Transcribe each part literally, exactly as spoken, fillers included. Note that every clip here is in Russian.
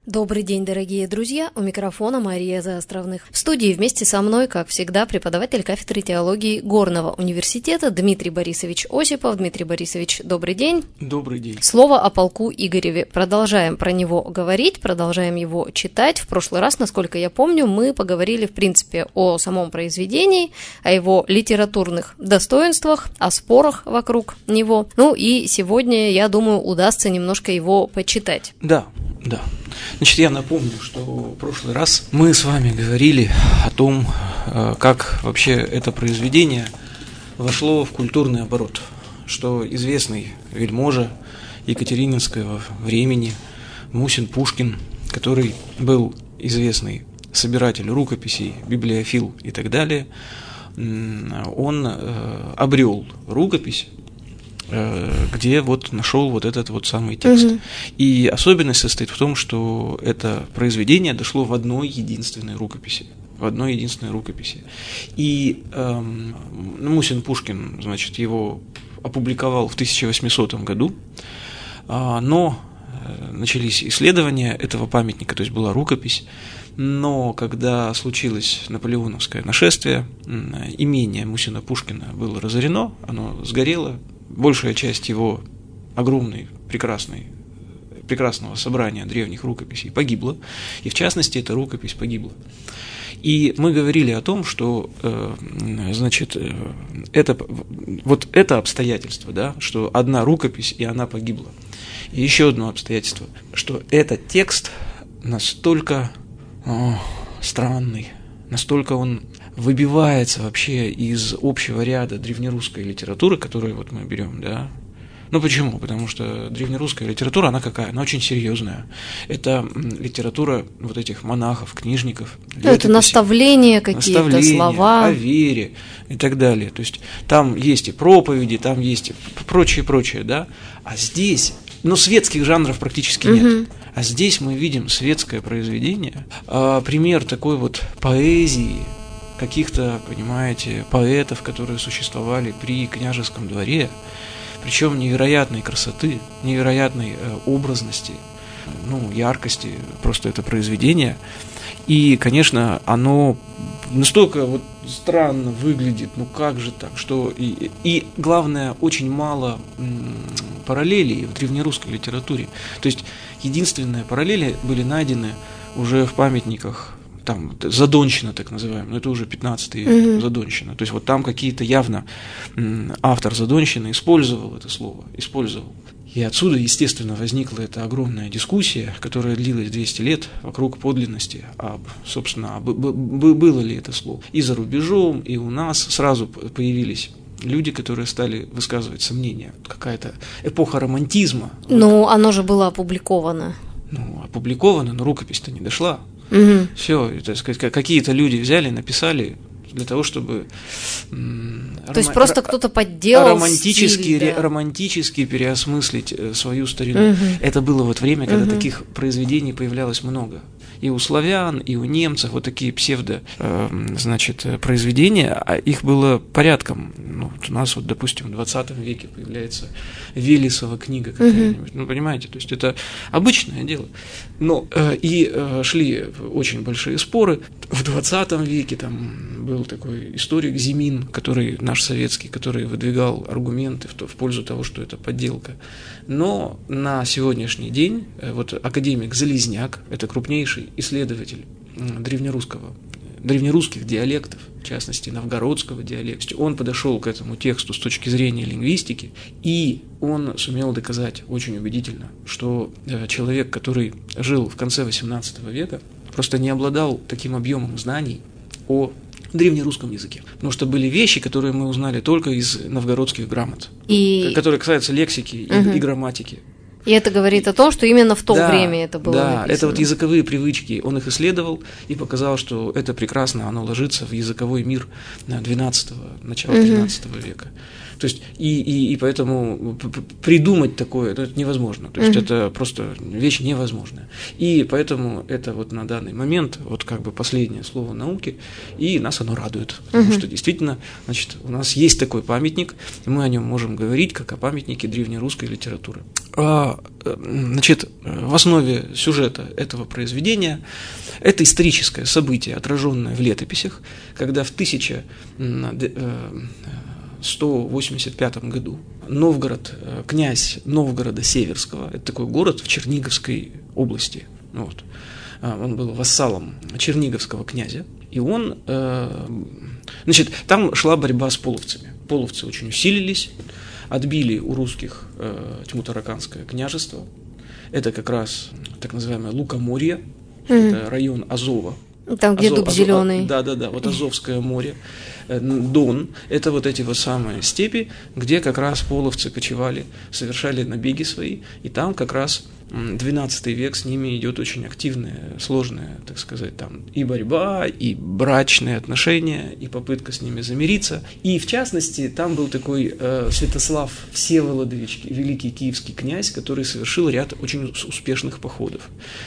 Добрый день, дорогие друзья! У микрофона Мария Заостровных. В студии вместе со мной, как всегда, преподаватель кафедры теологии Горного университета Дмитрий Борисович Осипов. Дмитрий Борисович, добрый день. Добрый день. Слово о полку Игореве. Продолжаем про него говорить, продолжаем его читать. В прошлый раз, насколько я помню, мы поговорили, в принципе, о самом произведении, о его литературных достоинствах, о спорах вокруг него. Ну и сегодня, я думаю, удастся немножко его почитать. Да, да. Значит, я напомню, что в прошлый раз мы с вами говорили о том, как вообще это произведение вошло в культурный оборот, что известный вельможа екатерининского времени Мусин Пушкин, который был известный собиратель рукописей, библиофил и так далее, он обрел рукопись, где вот нашел вот этот вот самый текст. Угу. И особенность состоит в том, что это произведение дошло в одной единственной рукописи. В одной единственной рукописи. И эм, Мусин Пушкин, значит, его опубликовал в тысяча восьмисотом году, э, но начались исследования этого памятника, то есть была рукопись, но когда случилось наполеоновское нашествие, имение Мусина Пушкина было разорено, оно сгорело. Большая часть его огромной, прекрасной, прекрасного собрания древних рукописей погибла, и в частности эта рукопись погибла. И мы говорили о том, что, значит, это, вот это обстоятельство, да, что одна рукопись, и она погибла. И еще одно обстоятельство, что этот текст настолько о, странный, настолько он выбивается вообще из общего ряда древнерусской литературы, которую вот мы берем, да. Ну почему? Потому что древнерусская литература, она какая? Она очень серьезная. Это литература вот этих монахов, книжников. Ну, это наставления какие-то, наставления, слова. О вере и так далее. То есть там есть и проповеди, там есть и прочее, прочее, да. А здесь, ну, светских жанров практически нет. Угу. А здесь мы видим светское произведение, пример такой вот поэзии, каких-то, понимаете, поэтов, которые существовали при княжеском дворе, причем невероятной красоты, невероятной образности, ну, яркости просто это произведение. И, конечно, оно настолько вот странно выглядит, ну как же так, что и, и главное, очень мало м, параллелей в древнерусской литературе. То есть единственные параллели были найдены уже в памятниках, там Задонщина так называемая, но это уже пятнадцатый век, mm-hmm. Задонщина. То есть вот там какие-то явно м, автор Задонщины использовал это слово, использовал. И отсюда, естественно, возникла эта огромная дискуссия, которая длилась двести лет вокруг подлинности, об, собственно, об, б, б, было ли это слово. И за рубежом, и у нас сразу появились люди, которые стали высказывать сомнения. Какая-то эпоха романтизма. Ну, вот. Оно же было опубликовано. Ну, опубликовано, но рукопись-то не дошла. Угу. Все, так сказать, какие-то люди взяли, написали для того, чтобы... М, То есть просто р- кто-то подделал романтически, стиль, да. романтически переосмыслить свою старину. Угу. Это было вот время, когда угу. таких произведений появлялось много. И у славян, и у немцев вот такие псевдо, э, значит, произведения, а их было порядком. Ну, вот у нас вот, допустим, в двадцатом веке появляется Велесова книга какая-нибудь. Uh-huh. Ну, понимаете, то есть это обычное дело. Но э, и э, шли очень большие споры. В двадцатом веке там был такой историк Зимин, который наш советский, который выдвигал аргументы в, то, в пользу того, что это подделка. Но на сегодняшний день э, вот академик Залезняк, это крупнейший исследователь древнерусского, древнерусских диалектов, в частности, новгородского диалекта. Он подошел к этому тексту с точки зрения лингвистики, и он сумел доказать очень убедительно, что человек, который жил в конце восемнадцатого века, просто не обладал таким объемом знаний о древнерусском языке. Потому что были вещи, которые мы узнали только из новгородских грамот, и... которые касаются лексики угу. и, и грамматики. И это говорит о том, что именно в то да, время это было да, написано. Это вот языковые привычки. Он их исследовал и показал, что это прекрасно, оно ложится в языковой мир двенадцатого, начала тринадцатого века. То есть, и, и, и поэтому придумать такое это невозможно. То есть, mm-hmm. это просто вещь невозможная. И поэтому это вот на данный момент вот как бы последнее слово науки, и нас оно радует. Потому mm-hmm. что действительно, значит, у нас есть такой памятник, и мы о нем можем говорить, как о памятнике древнерусской литературы. А, значит, в основе сюжета этого произведения это историческое событие, отраженное в летописях, когда в тысяча сто восемьдесят пятом году Новгород, князь Новгорода Северского, это такой город в Черниговской области, вот, он был вассалом черниговского князя, и он, значит, там шла борьба с половцами. Половцы очень усилились, отбили у русских Тьму-Тараканское княжество, это как раз так называемое Лукоморье, mm-hmm. это район Азова. Там, где Азов, дуб зеленый. Да, да, да, вот Азовское море, Дон, это вот эти вот самые степи, где как раз половцы кочевали, совершали набеги свои, и там как раз двенадцатый век с ними идет очень активная, сложная, так сказать, там и борьба, и брачные отношения, и попытка с ними замириться. И в частности, там был такой э, Святослав Всеволодович, великий киевский князь, который совершил ряд очень успешных походов.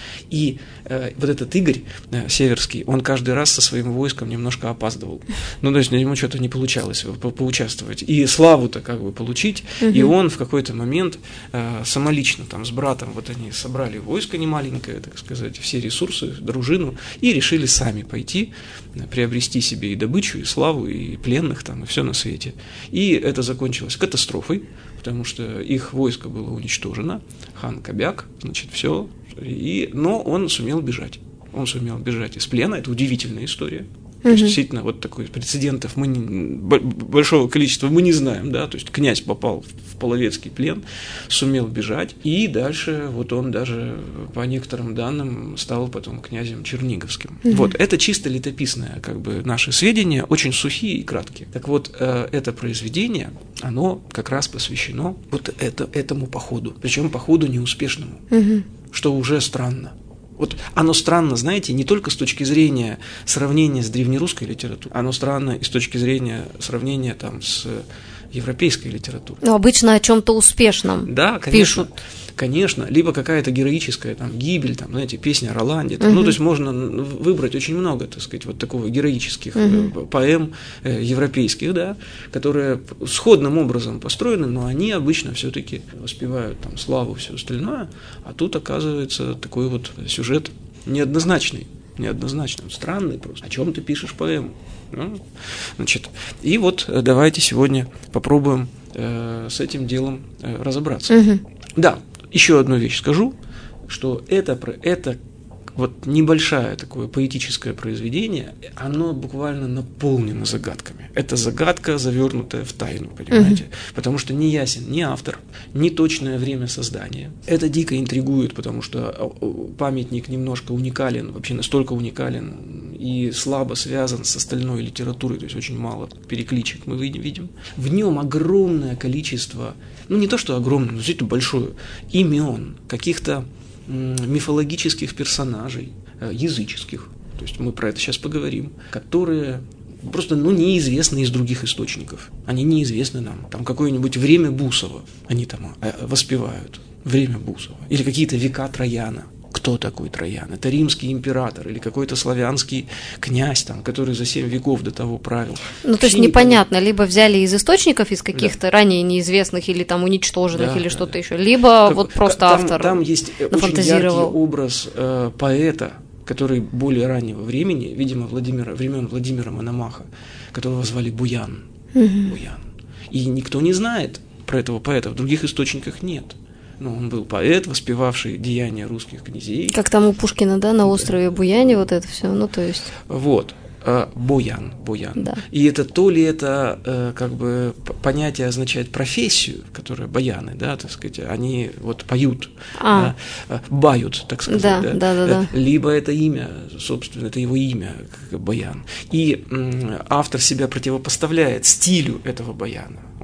И э, вот этот Игорь э, Северский, он каждый раз со своим войском немножко опаздывал. Ну, то есть ему что-то не получалось по поучаствовать. И славу-то как бы получить. Угу. И он в какой-то момент э, самолично там с братом, вот они собрали войско немаленькое, так сказать, все ресурсы, дружину, и решили сами пойти, приобрести себе и добычу, и славу, и пленных там, и все на свете. И это закончилось катастрофой, потому что их войско было уничтожено, хан Кобяк, значит, все. И, но он сумел бежать. Он сумел бежать из плена. Это удивительная история. Mm-hmm. То есть, действительно, вот такой прецедентов мы не, большого количества мы не знаем, да. То есть князь попал в половецкий плен, сумел бежать, и дальше вот он даже по некоторым данным стал потом князем Черниговским. Mm-hmm. Вот это чисто летописное, как бы наши сведения, очень сухие и краткие. Так вот, э, это произведение, оно как раз посвящено вот это, этому походу, причем походу неуспешному. Mm-hmm. Что уже странно. Вот оно странно, знаете, не только с точки зрения сравнения с древнерусской литературой, оно странно и с точки зрения сравнения там с европейской литературой. Но обычно о чем-то успешном да, конечно, пишут. Конечно, либо какая-то героическая там гибель, там, знаете, песня о Роланде. Там, угу. Ну, то есть можно выбрать очень много, так сказать, вот такого героических угу. поэм э, европейских, да, которые сходным образом построены, но они обычно все-таки воспевают там славу и все остальное, а тут оказывается такой вот сюжет неоднозначный, неоднозначный, странный просто. О чем ты пишешь поэму? Ну, значит, и вот давайте сегодня попробуем э, с этим делом э, разобраться. Угу. Да. Еще одну вещь скажу, что это, это вот небольшое такое поэтическое произведение, оно буквально наполнено загадками. Это загадка, завернутая в тайну, понимаете? Mm-hmm. Потому что не ясен ни автор, ни точное время создания. Это дико интригует, потому что памятник немножко уникален, вообще настолько уникален и слабо связан с остальной литературой, то есть очень мало перекличек мы видим. В нем огромное количество, ну не то что огромное, но действительно большое, имен, каких-то мифологических персонажей, языческих, то есть мы про это сейчас поговорим, которые просто ну, неизвестны из других источников. Они неизвестны нам. Там какое-нибудь время Бусова они там воспевают. Время Бусова. Или какие-то века Трояна. Кто такой Троян? Это римский император или какой-то славянский князь, там, который за семь веков до того правил. Ну, то есть непонятно, либо взяли из источников, из каких-то да. ранее неизвестных или там уничтоженных, да, или да, что-то да. еще, либо как, вот просто там, автор Там есть очень яркий образ э, поэта, который более раннего времени, видимо, Владимира, времен Владимира Мономаха, которого звали Буян. Угу. Буян. И никто не знает про этого поэта, в других источниках нет. Ну, он был поэт, воспевавший деяния русских князей. Как там у Пушкина, да, на острове Буяне, вот это все, ну, то есть... Вот, Буян, Буян. Да. И это то ли это, как бы, понятие означает профессию, которая баяны, да, так сказать, они вот поют, а. да, бают, так сказать, да, да, да, да, да. Либо это имя, собственно, это его имя, как Баян. И м, автор себя противопоставляет стилю этого баяна.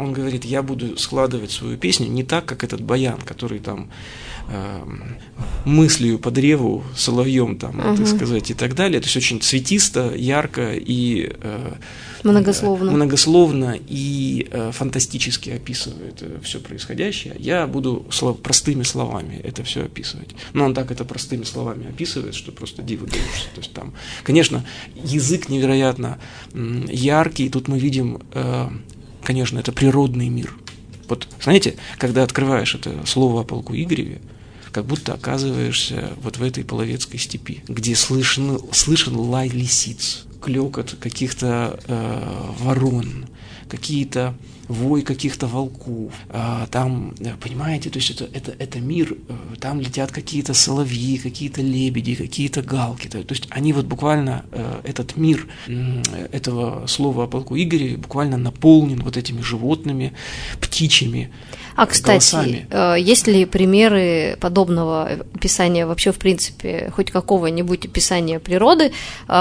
Он говорит, я буду складывать свою песню не так, как этот баян, который там э, мыслью по древу, соловьем там, uh-huh. так сказать, и так далее. То есть очень цветисто, ярко и э, многословно. многословно и э, фантастически описывает все происходящее. Я буду слов, простыми словами это все описывать. Но он так это простыми словами описывает, что просто диво даешься. То есть там, конечно, язык невероятно м, яркий. Тут мы видим, э, конечно, это природный мир. Вот, знаете, когда открываешь это слово о полку Игореве, как будто оказываешься вот в этой половецкой степи, где слышен, слышен лай лисиц, клёкот каких-то э, ворон, какие-то вой каких-то волков, а, там, понимаете, то есть это, это, это мир, там летят какие-то соловьи, какие-то лебеди, какие-то галки, то, то есть они вот буквально, этот мир этого слова о полку Игореве буквально наполнен вот этими животными, птичьими А, кстати, голосами. Есть ли примеры подобного описания вообще, в принципе, хоть какого-нибудь описания природы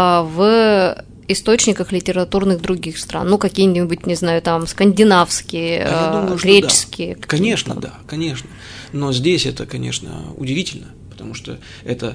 в источниках литературных других стран? Ну, какие-нибудь, не знаю, там, скандинавские, а думаю, греческие. Да. Конечно, да, конечно. Но здесь это, конечно, удивительно, потому что это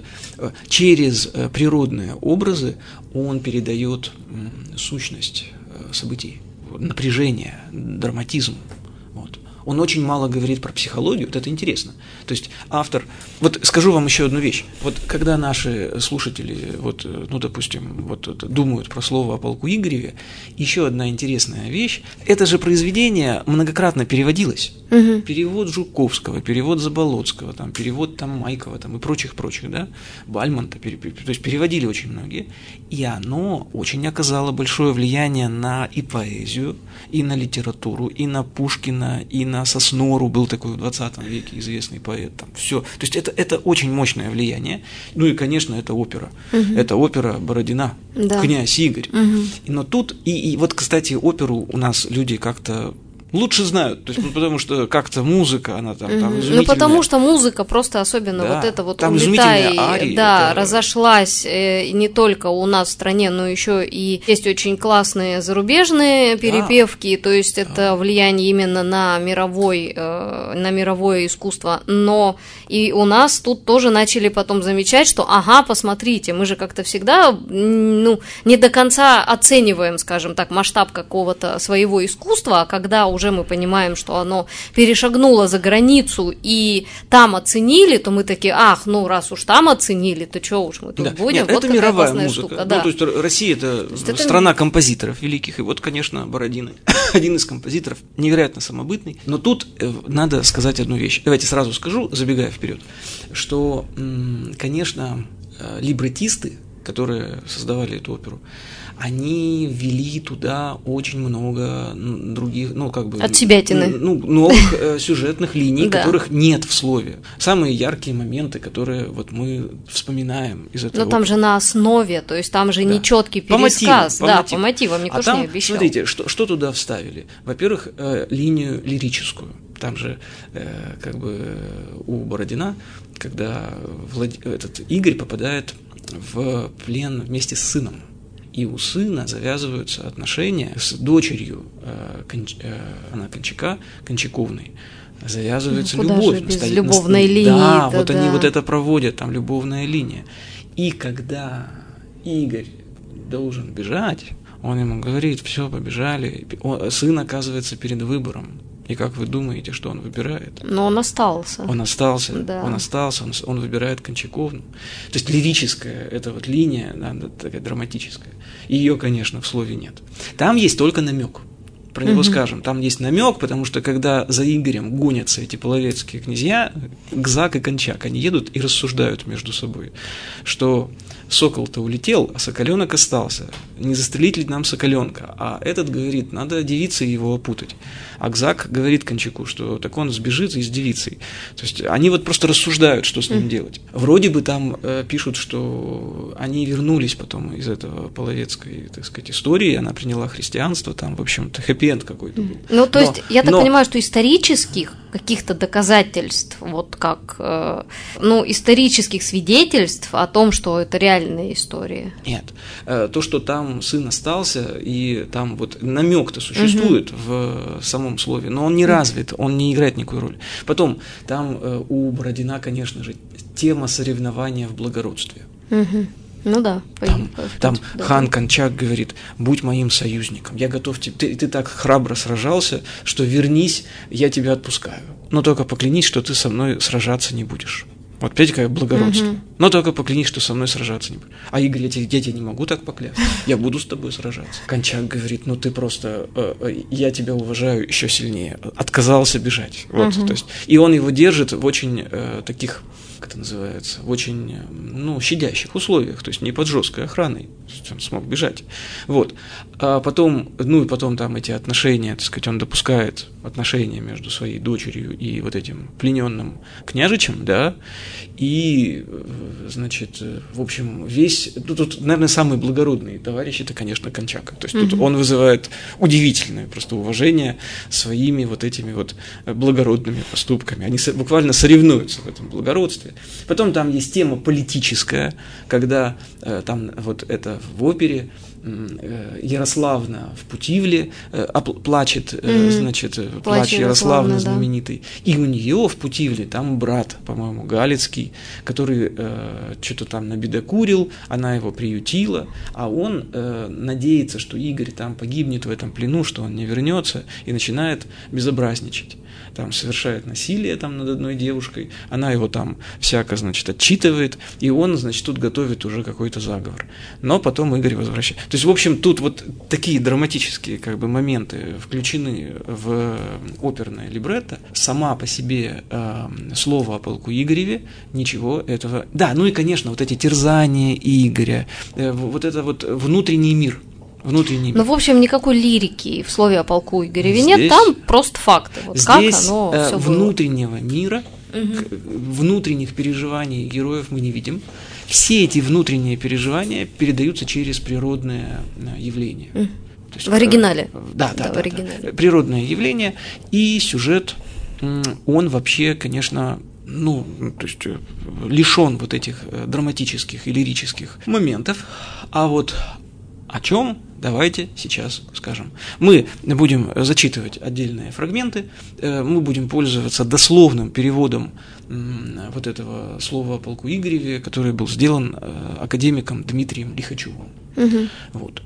через природные образы он передает сущность событий, напряжение, драматизм. Вот. Он очень мало говорит про психологию, вот это интересно. То есть автор... Вот скажу вам еще одну вещь. Вот когда наши слушатели, вот, ну, допустим, вот, думают про слово о полку Игореве, еще одна интересная вещь. Это же произведение многократно переводилось. Угу. Перевод Жуковского, перевод Заболоцкого, там, перевод там, Майкова там, и прочих-прочих, да, Бальмонта. То есть переводили очень многие. И оно очень оказало большое влияние на и поэзию, и на литературу, и на Пушкина, и на Соснору, был такой в двадцатом веке известный поэт, там все. То есть это, это очень мощное влияние. Ну и, конечно, это опера. Угу. Это опера Бородина, да. «Князь Игорь». Угу. Но тут, и, и вот, кстати, оперу у нас люди как-то лучше знают, то есть, ну, потому что как-то музыка, она там, там изумительная. Ну, потому что музыка просто особенно да, вот это вот там улетай, арии, да, это... разошлась э, не только у нас в стране, но еще и есть очень классные зарубежные перепевки, да. То есть это да. влияние именно на мировой, э, на мировое искусство, но и у нас тут тоже начали потом замечать, что ага, посмотрите, мы же как-то всегда, ну, не до конца оцениваем, скажем так, масштаб какого-то своего искусства, а когда уже мы понимаем, что оно перешагнуло за границу и там оценили, то мы такие, ах, ну раз уж там оценили, то что уж мы тут да. будем. Нет, вот это мировая музыка. Штука, ну, да. То есть Россия это, это страна это... композиторов великих, и вот, конечно, Бородин один из композиторов, невероятно самобытный. Но тут надо сказать одну вещь. Давайте сразу скажу, забегая вперед, что, конечно, либретисты, которые создавали эту оперу, они ввели туда очень много других, ну, как бы... Отсебятины. Ну, новых э, сюжетных линий, которых нет в слове. Самые яркие моменты, которые вот мы вспоминаем из этого. Но там же на основе, то есть там же нечеткий пересказ. По мотивам, да, по по мотивам, никто же не обещал. Смотрите, что, что туда вставили? Во-первых, э, линию лирическую. Там же, э, как бы, у Бородина, когда Влад... этот Игорь попадает в плен вместе с сыном, и у сына завязываются отношения с дочерью э, Конч... э, она Кончака, Кончаковной, завязывается ну, любовь. Же без настоя... любовной линии. Да, да, вот да. они вот это проводят, там любовная линия. И когда Игорь должен бежать, он ему говорит, все, побежали, он, сын оказывается перед выбором. И как вы думаете, что он выбирает? Но он остался. Он остался, да. он остался, он, он выбирает Кончаковну. То есть лирическая эта вот линия, да, такая драматическая. Ее, конечно, в слове нет. Там есть только намек. Про него угу. скажем. Там есть намек, потому что когда за Игорем гонятся эти половецкие князья, Гзак и Кончак, они едут и рассуждают между собой, что сокол-то улетел, а соколенок остался. Не застрелить ли нам соколенка? А этот говорит, надо девицей его опутать. А Гзак говорит Кончаку, что так он сбежит и с девицей. То есть они вот просто рассуждают, что с ним mm. делать. Вроде бы там э, пишут, что они вернулись потом из этого половецкой, так сказать, истории, она приняла христианство, там, в общем-то, хэппи-энд какой-то был. Ну, то но, есть, я так но... понимаю, что исторических каких-то доказательств, вот как, э, ну, исторических свидетельств о том, что это реальная история? Нет. То, что там сын остался, и там вот намек-то существует угу. в самом слове, но он не развит, он не играет никакой роли. Потом, там у Бородина, конечно же, тема соревнования в благородстве. Угу. Ну да. Там, там да. хан Кончак говорит: будь моим союзником, я готов тебе, ты, ты так храбро сражался, что вернись, я тебя отпускаю. Но только поклянись, что ты со мной сражаться не будешь. Вот, понимаете, какое благородство. Угу. Но только поклянись, что со мной сражаться не будешь. А Игорь, я тебе, я тебе не могу так поклясться, я буду с тобой сражаться. Кончак говорит: ну ты просто, э, я тебя уважаю еще сильнее. Отказался бежать. Вот, угу. то есть, и он его держит в очень э, таких, как это называется, в очень, ну, щадящих условиях, то есть не под жесткой охраной, он смог бежать. Вот. А потом, ну и потом там эти отношения, так сказать, он допускает отношения между своей дочерью и вот этим плененным княжичем, да, и, значит, в общем, весь, ну, тут, наверное, самый благородный товарищ, это, конечно, Кончак. То есть тут mm-hmm. он вызывает удивительное просто уважение своими вот этими вот благородными поступками. Они буквально соревнуются в этом благородстве. Потом там есть тема политическая, когда э, там вот это в опере э, Ярославна в Путивле э, плачет, э, mm-hmm. значит, плач, плач Ярославны да. знаменитый. И у нее в Путивле там брат, по-моему, Галицкий, который э, что-то там набедокурил, она его приютила, а он э, надеется, что Игорь там погибнет в этом плену, что он не вернется, и начинает безобразничать. Там совершает насилие там над одной девушкой, она его там всяко, значит, отчитывает, и он, значит, тут готовит уже какой-то заговор. Но потом Игорь возвращается. То есть, в общем, тут вот такие драматические как бы моменты включены в оперное либретто. Сама по себе э, слово о полку Игореве ничего этого... Да, ну и, конечно, вот эти терзания Игоря, э, вот это вот внутренний мир. Внутренний мир. Ну, в общем, никакой лирики в слове о полку Игореве здесь, нет, там просто факты. Вот здесь как оно э, все внутреннего было. мира, угу. внутренних переживаний героев мы не видим. Все эти внутренние переживания передаются через природное явление. Угу. То есть, в оригинале. Да, да, да, да, в оригинале. Да. Природное явление и сюжет, он вообще, конечно, ну, то есть лишен вот этих драматических и лирических моментов. А вот о чем? Давайте сейчас скажем. Мы будем зачитывать отдельные фрагменты, мы будем пользоваться дословным переводом вот этого слова о полку Игореве, который был сделан академиком Дмитрием Лихачевым. Угу. Вот.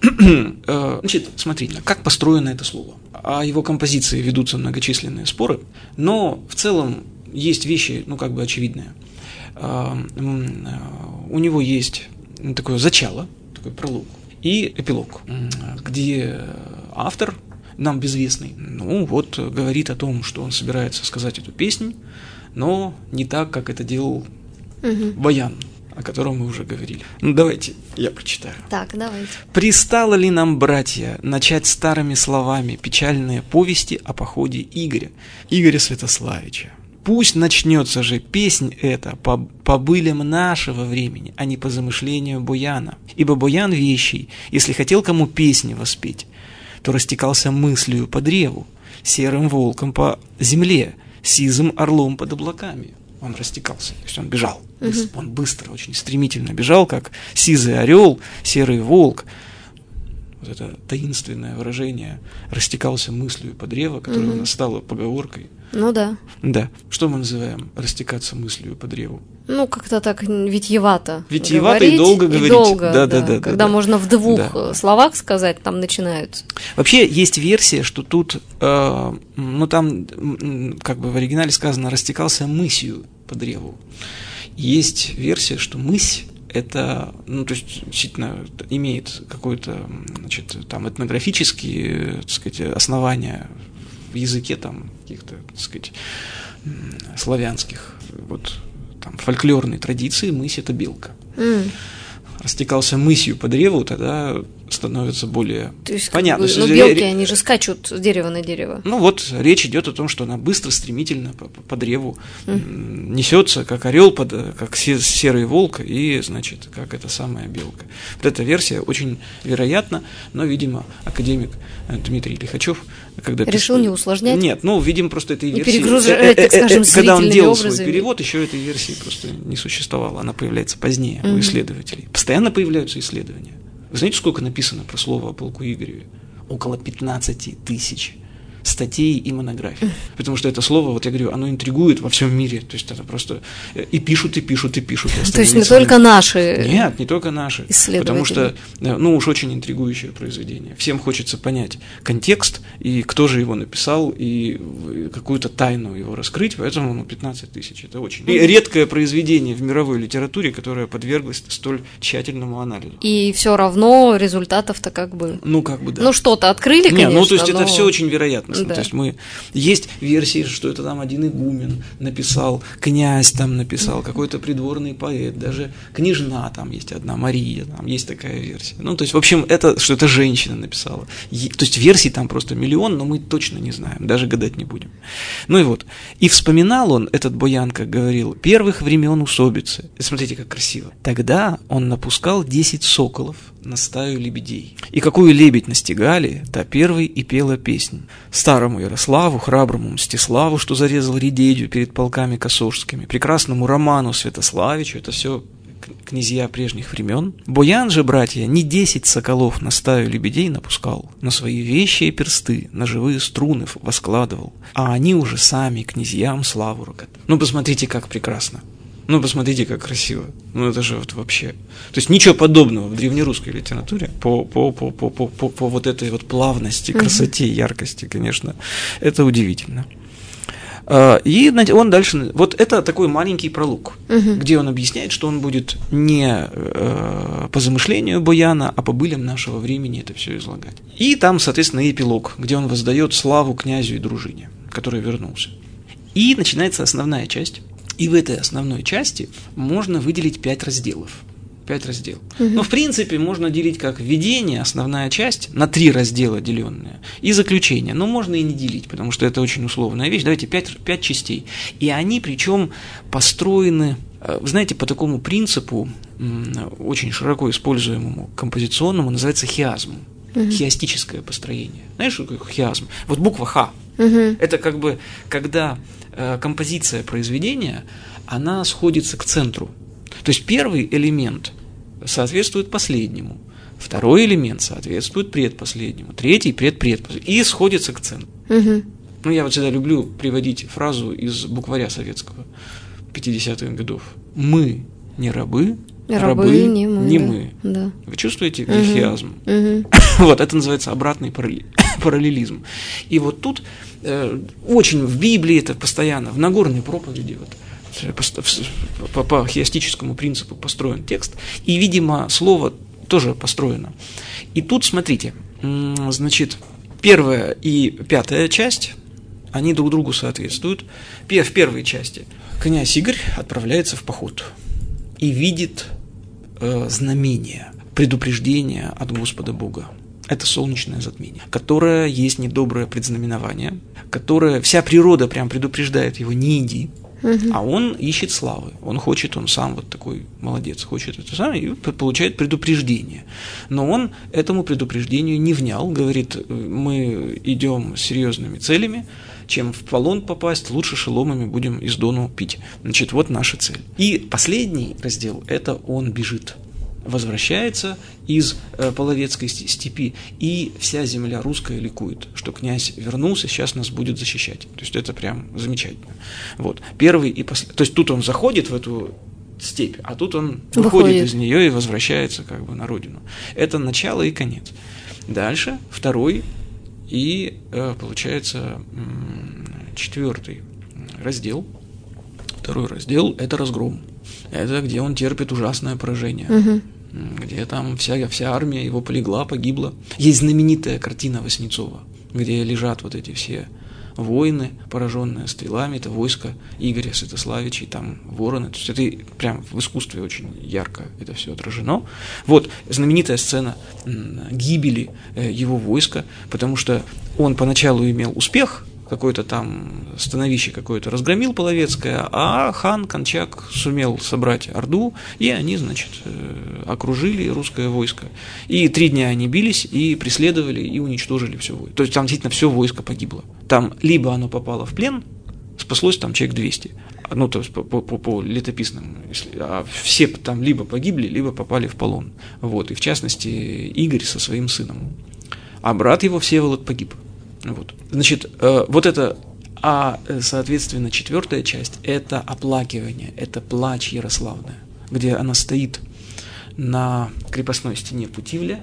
Значит, смотрите, как построено это слово. О его композиции ведутся многочисленные споры, но в целом есть вещи, ну, как бы очевидные. У него есть такое зачало, такой пролог, и эпилог, где автор, нам безвестный, ну вот, говорит о том, что он собирается сказать эту песню, но не так, как это делал угу. Баян, о котором мы уже говорили. Ну, давайте, я прочитаю. Так, давайте. «Пристало ли нам, братья, начать старыми словами печальные повести о походе Игоря, Игоря Святославича? Пусть начнется же песнь эта по, по былям нашего времени, а не по замышлению Бояна. Ибо Боян вещий, если хотел кому песни воспеть, то растекался мыслью по древу, серым волком по земле, сизым орлом под облаками». Он растекался, то есть он бежал. Угу. Он быстро, очень стремительно бежал, как сизый орел, серый волк. Вот это таинственное выражение «растекался мыслью по древу», которое угу. у нас стало поговоркой. Ну да. Да. Что мы называем «растекаться мыслью по древу»? Ну, как-то так витьевато. Витьевато и долго говорить. И долго, да, да, да, да, когда да, можно в двух да. словах сказать, там начинаются. Вообще есть версия, что тут, э, ну там, как бы в оригинале сказано «растекался мысью по древу». Есть версия, что мысь это, ну, то есть, действительно, имеет какое-то, значит, там, этнографические, так сказать, основания в языке, там, каких-то, так сказать, славянских, вот, там, фольклорной традиции, мысь – это белка. Mm. Растекался мысью по древу, тогда становится более То есть, понятно. Как бы, ну, белки, они же скачут с дерева на дерево. Ну вот речь идет о том, что она быстро, стремительно по, по древу mm. несется, как орел, под, как серый волк, и, значит, как эта самая белка. Вот эта версия очень вероятна, но, видимо, академик Дмитрий Лихачев, когда решил пис... не усложнять. Нет, ну, видимо, просто этой не версии. перегружать, так скажем, когда он делал образами. свой перевод, еще этой версии просто не существовало. Она появляется позднее mm. у исследователей. Постоянно появляются исследования. Вы знаете, сколько написано про слово о полку Игореве? Около пятнадцать тысяч статей и монографий. Потому что это слово, вот я говорю, оно интригует во всем мире. То есть это просто и пишут, и пишут, и пишут. И То есть не только наши. Нет, не только наши. Исследователи. Потому что, ну уж очень интригующее произведение. Всем хочется понять контекст, и кто же его написал, и какую-то тайну его раскрыть, поэтому ну, пятнадцать тысяч. Это очень и редкое произведение в мировой литературе, которое подверглось столь тщательному анализу. И все равно результатов-то как бы. Ну, как бы да. Ну, что-то открыли, конечно. Не, ну, то есть но... это все очень вероятно. Да. То есть мы есть версии, что это там один игумен написал, князь там написал, какой-то придворный поэт, даже княжна там есть одна, Мария, там есть такая версия. Ну, то есть, в общем, это, что это женщина написала. Е- то есть версий там просто миллион, но мы точно не знаем, даже гадать не будем. Ну и вот. И вспоминал он, этот Боян, как говорил, первых времен усобицы. И смотрите, как красиво. Тогда он напускал десять соколов на стаю лебедей. И какую лебедь настигали, та первой и пела песнь. Старому Ярославу, храброму Мстиславу, что зарезал Редедью перед полками косожскими, прекрасному Роману Святославичу, это все князья прежних времен. Боян же, братья, не десять соколов на стаю лебедей напускал, но свои вещи и персты на живые струны воскладывал, а они уже сами князьям славу рокотали. Ну, посмотрите, как прекрасно. Ну, посмотрите, как красиво. Ну, это же вот вообще... То есть ничего подобного в древнерусской литературе по, по, по, по, по, по, по вот этой вот плавности, красоте, яркости, конечно, это удивительно. И он дальше... Вот это такой маленький пролог, uh-huh. где он объясняет, что он будет не по замышлению Бояна, а по былям нашего времени это все излагать. И там, соответственно, эпилог, где он воздает славу князю и дружине, который вернулся. И начинается основная часть. И в этой основной части можно выделить пять разделов. Пять разделов. Угу. Но, в принципе, можно делить как введение, основная часть, на три раздела деленные, и заключение. Но можно и не делить, потому что это очень условная вещь. Давайте пять, пять частей. И они, причем, построены, вы знаете, по такому принципу, очень широко используемому композиционному, называется хиазм. Угу. Хиастическое построение. Знаешь, что такое хиазм? Вот буква Х. Угу. Это как бы, когда э, композиция произведения, она сходится к центру. То есть первый элемент соответствует последнему, второй элемент соответствует предпоследнему, третий предпредпоследнему, и сходится к центру. Угу. Ну, я вот всегда люблю приводить фразу из букваря советского пятидесятых годов. Мы не рабы, Рабы, рабы не мы. Не да. мы. Да. Вы чувствуете грехиазм? Угу. Вот, это называется обратный параллелизм. И вот тут э, очень в Библии это постоянно, в Нагорной проповеди, вот, по, по, по хиастическому принципу построен текст, и, видимо, слово тоже построено. И тут, смотрите, значит, первая и пятая часть, они друг другу соответствуют. В первой части князь Игорь отправляется в поход и видит э, знамение, предупреждение от Господа Бога. Это солнечное затмение, которое есть недоброе предзнаменование, которое вся природа прям предупреждает его: не иди, угу. А он ищет славы, он хочет, он сам вот такой молодец, хочет это самое, и получает предупреждение. Но он этому предупреждению не внял, говорит: мы идем с серьезными целями, чем в полон попасть, лучше шеломами будем из Дону пить. Значит, вот наша цель. И последний раздел – это он бежит, возвращается из э, Половецкой степи, и вся земля русская ликует, что князь вернулся, сейчас нас будет защищать. То есть это прям замечательно. Вот. Первый и последний. То есть тут он заходит в эту степь, а тут он выходит, выходит из нее и возвращается как бы на родину. Это начало и конец. Дальше второй и э, получается четвертый раздел. Второй раздел – это разгром. Это где он терпит ужасное поражение. Угу. Где там вся, вся армия его полегла, погибла. Есть знаменитая картина Васнецова, где лежат вот эти все воины, пораженные стрелами, это войско Игоря Святославича, и там вороны. То есть это прям в искусстве очень ярко это все отражено. Вот знаменитая сцена гибели его войска, потому что он поначалу имел успех, какое-то там становище какое-то разгромил половецкое, а хан Кончак сумел собрать орду, и они, значит, окружили русское войско. И три дня они бились, и преследовали, и уничтожили все войско. То есть там действительно все войско погибло. Там либо оно попало в плен, спаслось там человек двести, ну, то есть по, по, по летописным, а все там либо погибли, либо попали в полон. Вот, и в частности Игорь со своим сыном. А брат его Всеволод погиб. Вот. Значит, э, вот это, а, соответственно, четвертая часть – это оплакивание, это плач Ярославная, где она стоит на крепостной стене Путивля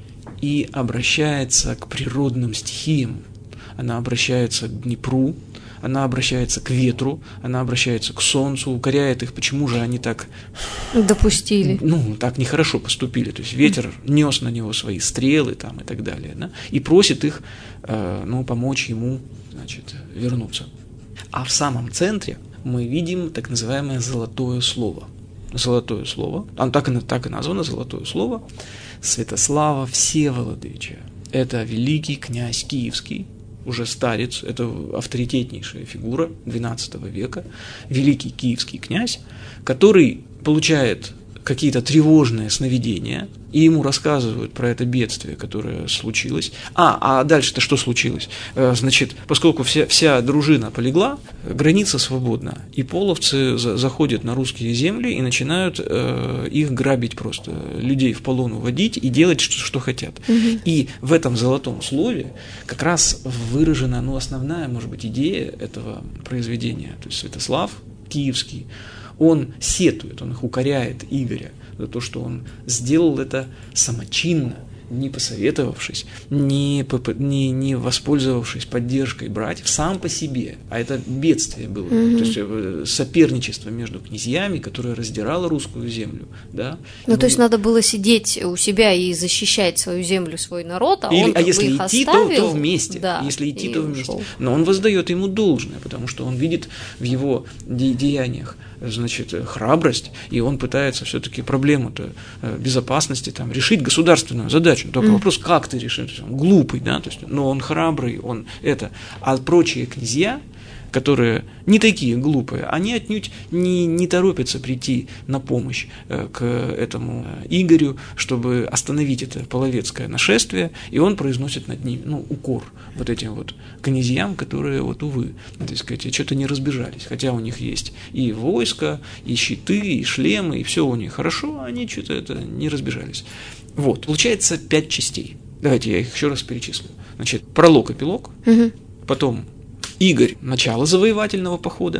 и обращается к природным стихиям, она обращается к Днепру, она обращается к ветру, она обращается к солнцу, укоряет их, почему же они так допустили, ну, так нехорошо поступили. То есть ветер нес на него свои стрелы там, и так далее, да, и просит их э, ну, помочь ему, значит, вернуться. А в самом центре мы видим так называемое золотое слово. Золотое слово, оно так и, так и названо, золотое слово Святослава Всеволодовича. Это великий князь Киевский, уже старец, это авторитетнейшая фигура двенадцатого века, великий киевский князь, который получает какие-то тревожные сновидения, и ему рассказывают про это бедствие, которое случилось. А, а дальше-то что случилось? Значит, поскольку вся, вся дружина полегла, граница свободна, и половцы за, заходят на русские земли и начинают э, их грабить просто, людей в полон уводить и делать, что, что хотят. Угу. И в этом золотом слове как раз выражена, ну, основная, может быть, идея этого произведения. То есть Святослав Киевский, он сетует, он их укоряет, Игоря, за то, что он сделал это самочинно, не посоветовавшись, не, не, не воспользовавшись поддержкой братьев сам по себе, а это бедствие было, mm-hmm. то есть соперничество между князьями, которое раздирало русскую землю. Да? Ну, и то есть надо было сидеть у себя и защищать свою землю, свой народ, а Или, он а если их идти, оставил, то, то вместе, да, если идти, то вместе. Ушел. Но он воздает ему должное, потому что он видит в его де- деяниях, значит, храбрость, и он пытается все-таки проблему-то безопасности там, решить, государственную задачу. Только mm. вопрос, как ты решишь? Он глупый, да, то есть, но он храбрый, он это. А прочие князья, которые не такие глупые, они отнюдь не, не торопятся прийти на помощь э, к этому Игорю, чтобы остановить это половецкое нашествие, и он произносит над ними, ну, укор вот этим вот князьям, которые, вот, увы, так сказать, что-то не разбежались, хотя у них есть и войско, и щиты, и шлемы, и все у них хорошо, а они что-то это не разбежались. Вот, получается пять частей. Давайте я их еще раз перечислю. Значит, пролог, эпилог, угу. Потом Игорь – начало завоевательного похода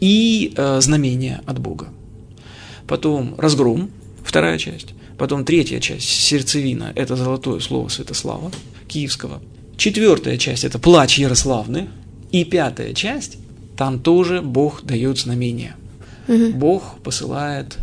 и э, знамение от Бога. Потом разгром, вторая часть. Потом третья часть, сердцевина – это золотое слово Святослава Киевского. Четвертая часть – это плач Ярославны. И пятая часть, там тоже Бог дает знамения. Угу. Бог посылает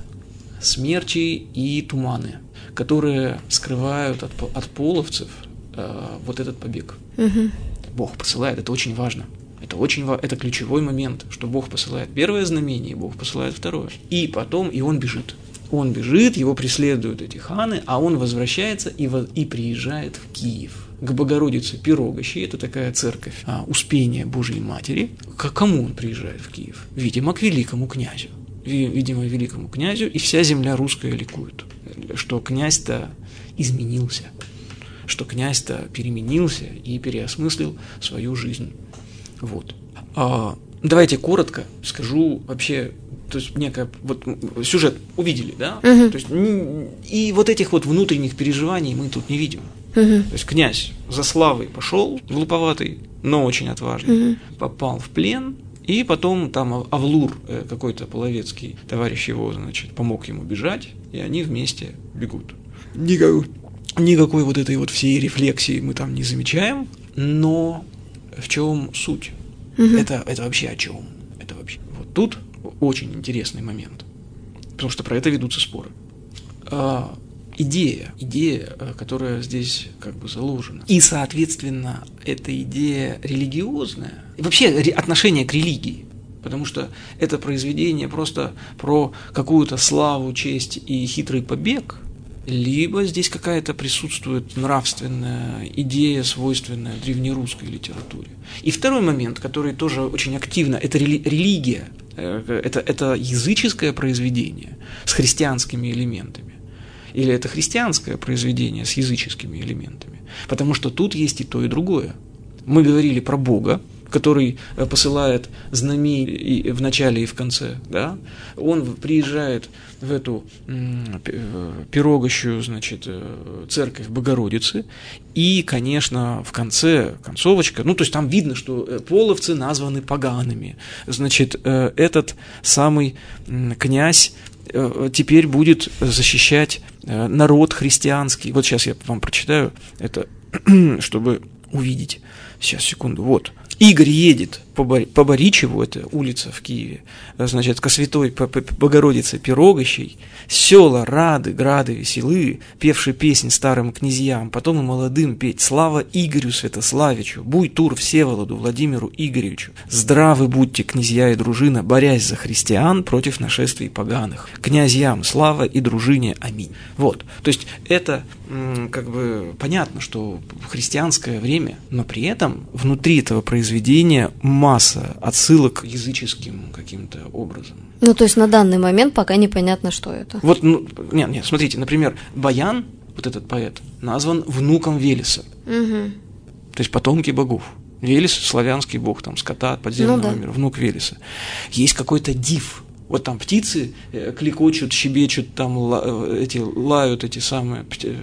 смерчи и туманы, которые скрывают от, от половцев э, вот этот побег. Угу. Бог посылает, это очень важно. Это очень важно, это ключевой момент, что Бог посылает первое знамение, и Бог посылает второе. И потом, и он бежит. Он бежит, его преследуют эти ханы, а он возвращается и, и приезжает в Киев. К Богородице Пирогощей, это такая церковь а, Успения Божьей Матери. К кому он приезжает в Киев? Видимо, к великому князю. Видимо, великому князю, и вся земля русская ликует, что князь-то изменился, что князь-то переменился и переосмыслил свою жизнь. Вот. А, давайте коротко скажу вообще, то есть некое, вот сюжет увидели, да? Угу. То есть, и вот этих вот внутренних переживаний мы тут не видим. Угу. То есть князь за славой пошел, глуповатый, но очень отважный, угу. попал в плен, и потом там Авлур, какой-то половецкий товарищ его, значит, помог ему бежать, и они вместе бегут. Никакой, никакой вот этой вот всей рефлексии мы там не замечаем, но в чем суть? Угу. Это, это вообще о чем? Это вообще... Вот тут очень интересный момент, потому что про это ведутся споры. А, идея, идея, которая здесь как бы заложена. И, соответственно, эта идея религиозная, и вообще отношение к религии, потому что это произведение просто про какую-то славу, честь и хитрый побег, либо здесь какая-то присутствует нравственная идея, свойственная древнерусской литературе. И второй момент, который тоже очень активно, это религия, это, это языческое произведение с христианскими элементами. Или это христианское произведение с языческими элементами. Потому что тут есть и то, и другое. Мы говорили про Бога, который посылает знамения и в начале, и в конце. Да? Он приезжает в эту пирогощую, значит, церковь Богородицы, и, конечно, в конце концовочка, ну, то есть там видно, что половцы названы погаными. Значит, этот самый князь теперь будет защищать народ христианский. Вот сейчас я вам прочитаю это, чтобы увидеть. Сейчас, секунду. Вот. Игорь едет по, Бор... по Боричеву, это улица в Киеве, значит, ко святой Богородице Пирогощей, села рады, грады, веселы, певшие песнь старым князьям, потом и молодым петь слава Игорю Святославичу, буй тур Всеволоду Владимиру Игоревичу, здравы будьте, князья и дружина, борясь за христиан против нашествий поганых, князьям слава и дружине, аминь. Вот, то есть это как бы понятно, что христианское время, но при этом внутри этого произведения масса отсылок к языческим каким-то образом. Ну, то есть на данный момент пока непонятно, что это. Вот, ну, нет, нет, смотрите, например, Баян, вот этот поэт, назван внуком Велеса. Угу. То есть потомки богов. Велес – славянский бог, там, скота, подземного ну, да. мира, внук Велеса. Есть какой-то див. Вот там птицы кликочут, щебечут, там эти, лают эти самые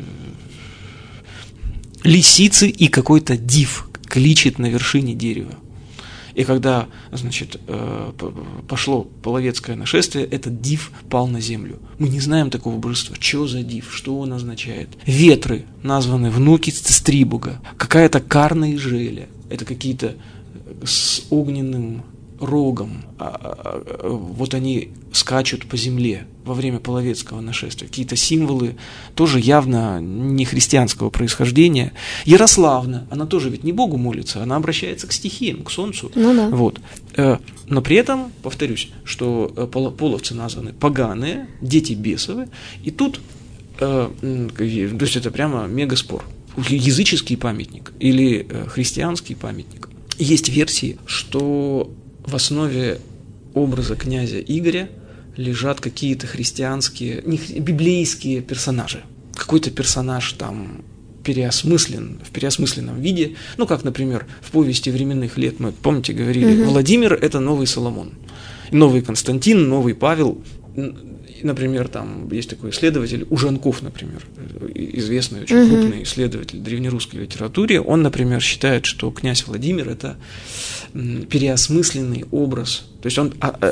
лисицы, и какой-то див кличет на вершине дерева. И когда, значит, пошло половецкое нашествие, этот див пал на землю. Мы не знаем такого божества. Что за див? Что он означает? Ветры названы внуки Стрибуга. Какая-то карна и желя. Это какие-то с огненным рогом. Вот они скачут по земле во время половецкого нашествия. Какие-то символы тоже явно не христианского происхождения. Ярославна, она тоже ведь не Богу молится, она обращается к стихиям, к солнцу. Ну да. Вот. Но при этом, повторюсь, что половцы названы поганые, дети бесовы, и тут, то есть это прямо мегаспор. Языческий памятник или христианский памятник. Есть версии, что в основе образа князя Игоря лежат какие-то христианские, не, библейские персонажи. Какой-то персонаж там переосмыслен, в переосмысленном виде. Ну, как, например, в повести временных лет мы, помните, говорили, угу. Владимир – это новый Соломон, новый Константин, новый Павел. Например, там есть такой исследователь, Ужанков, например, известный, очень uh-huh. крупный исследователь древнерусской литературы. Он, например, считает, что князь Владимир – это переосмысленный образ. То есть он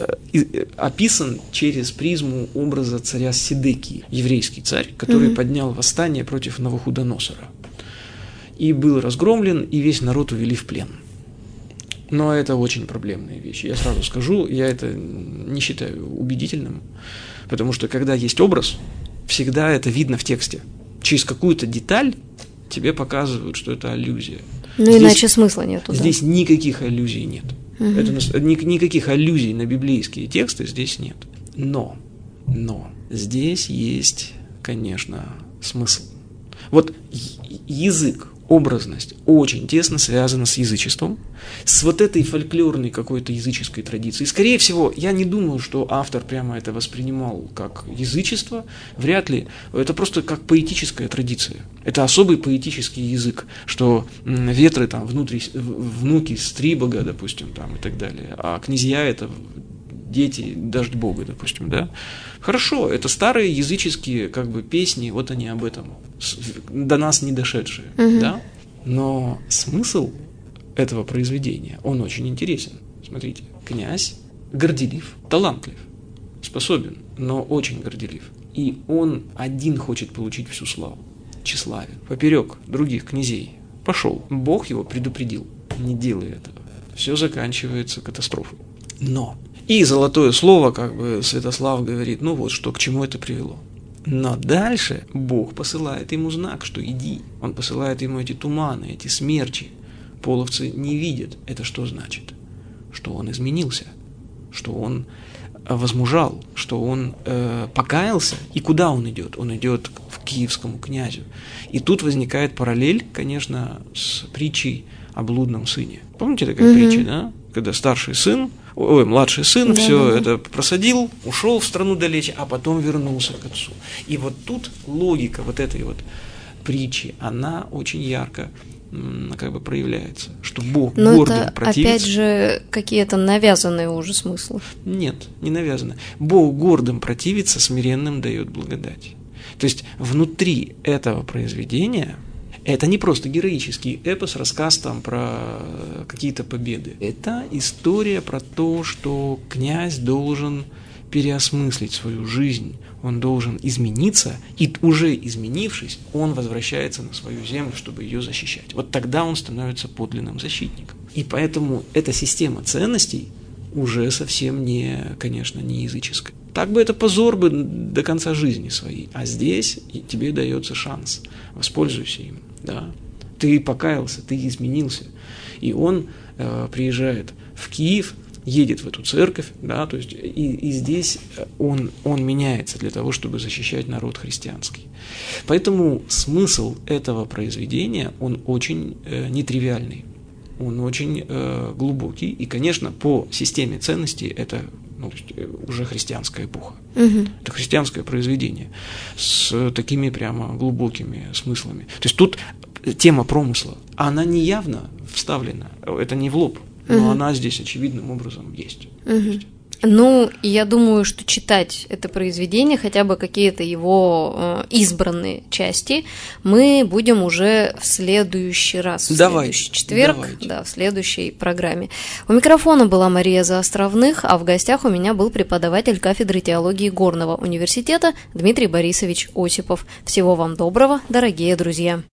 описан через призму образа царя Седекии, еврейский царь, который uh-huh. поднял восстание против Навуходоносора. И был разгромлен, и весь народ увели в плен. Но это очень проблемные вещи. Я сразу скажу, я это не считаю убедительным. Потому что, когда есть образ, всегда это видно в тексте. Через какую-то деталь тебе показывают, что это аллюзия. Ну, здесь, иначе смысла нету. Здесь да? никаких аллюзий нет. Угу. Это, ни, никаких аллюзий на библейские тексты здесь нет. Но, но здесь есть, конечно, смысл. Вот язык, образность очень тесно связана с язычеством, с вот этой фольклорной какой-то языческой традицией. Скорее всего, я не думаю, что автор прямо это воспринимал как язычество, вряд ли. Это просто как поэтическая традиция. Это особый поэтический язык, что ветры там внутри, внуки Стрибога, допустим, там и так далее, а князья это дети дождь Бога, допустим, да. Хорошо, это старые языческие как бы песни, вот они об этом, до нас не дошедшие, угу. да. Но смысл этого произведения, он очень интересен. Смотрите, князь горделив, талантлив, способен, но очень горделив. И он один хочет получить всю славу, тщеславен, поперек других князей. Пошел, Бог его предупредил, не делай этого. Все заканчивается катастрофой. Но... И золотое слово, как бы Святослав говорит, ну вот, что к чему это привело. Но дальше Бог посылает ему знак, что иди. Он посылает ему эти туманы, эти смерчи. Половцы не видят. Это что значит? Что он изменился, что он возмужал, что он э, покаялся. И куда он идет? Он идет к киевскому князю. И тут возникает параллель, конечно, с притчей о блудном сыне. Помните такая угу. притча, да? Когда старший сын, ой, младший сын да, все да, это просадил, ушел в страну далече, а потом вернулся к отцу. И вот тут логика вот этой вот притчи, она очень ярко как бы проявляется, что Бог Но гордым это, противится. Опять же, какие-то навязанные уже смыслы. Нет, не навязанные. Бог гордым противится, смиренным дает благодать. То есть внутри этого произведения это не просто героический эпос, рассказ там про какие-то победы. Это история про то, что князь должен переосмыслить свою жизнь, он должен измениться, и уже изменившись, он возвращается на свою землю, чтобы ее защищать. Вот тогда он становится подлинным защитником. И поэтому эта система ценностей уже совсем не, конечно, не языческая. Так бы это позор бы до конца жизни своей. А здесь тебе дается шанс. Воспользуйся им. Да? Ты покаялся, ты изменился. И он э, приезжает в Киев, едет в эту церковь, да, то есть и, и здесь он, он меняется для того, чтобы защищать народ христианский. Поэтому смысл этого произведения, он очень э, нетривиальный, он очень э, глубокий, и, конечно, по системе ценностей это ну, уже христианская эпоха. Угу. Это христианское произведение с такими прямо глубокими смыслами. То есть тут тема промысла, она не явно вставлена, это не в лоб, но угу. она здесь очевидным образом есть. Угу. есть. Ну, я думаю, что читать это произведение, хотя бы какие-то его э, избранные части, мы будем уже в следующий раз, в давайте, следующий четверг, давайте. Да, в следующей программе. У микрофона была Мария Заостровных, а в гостях у меня был преподаватель кафедры теологии Горного университета Дмитрий Борисович Осипов. Всего вам доброго, дорогие друзья!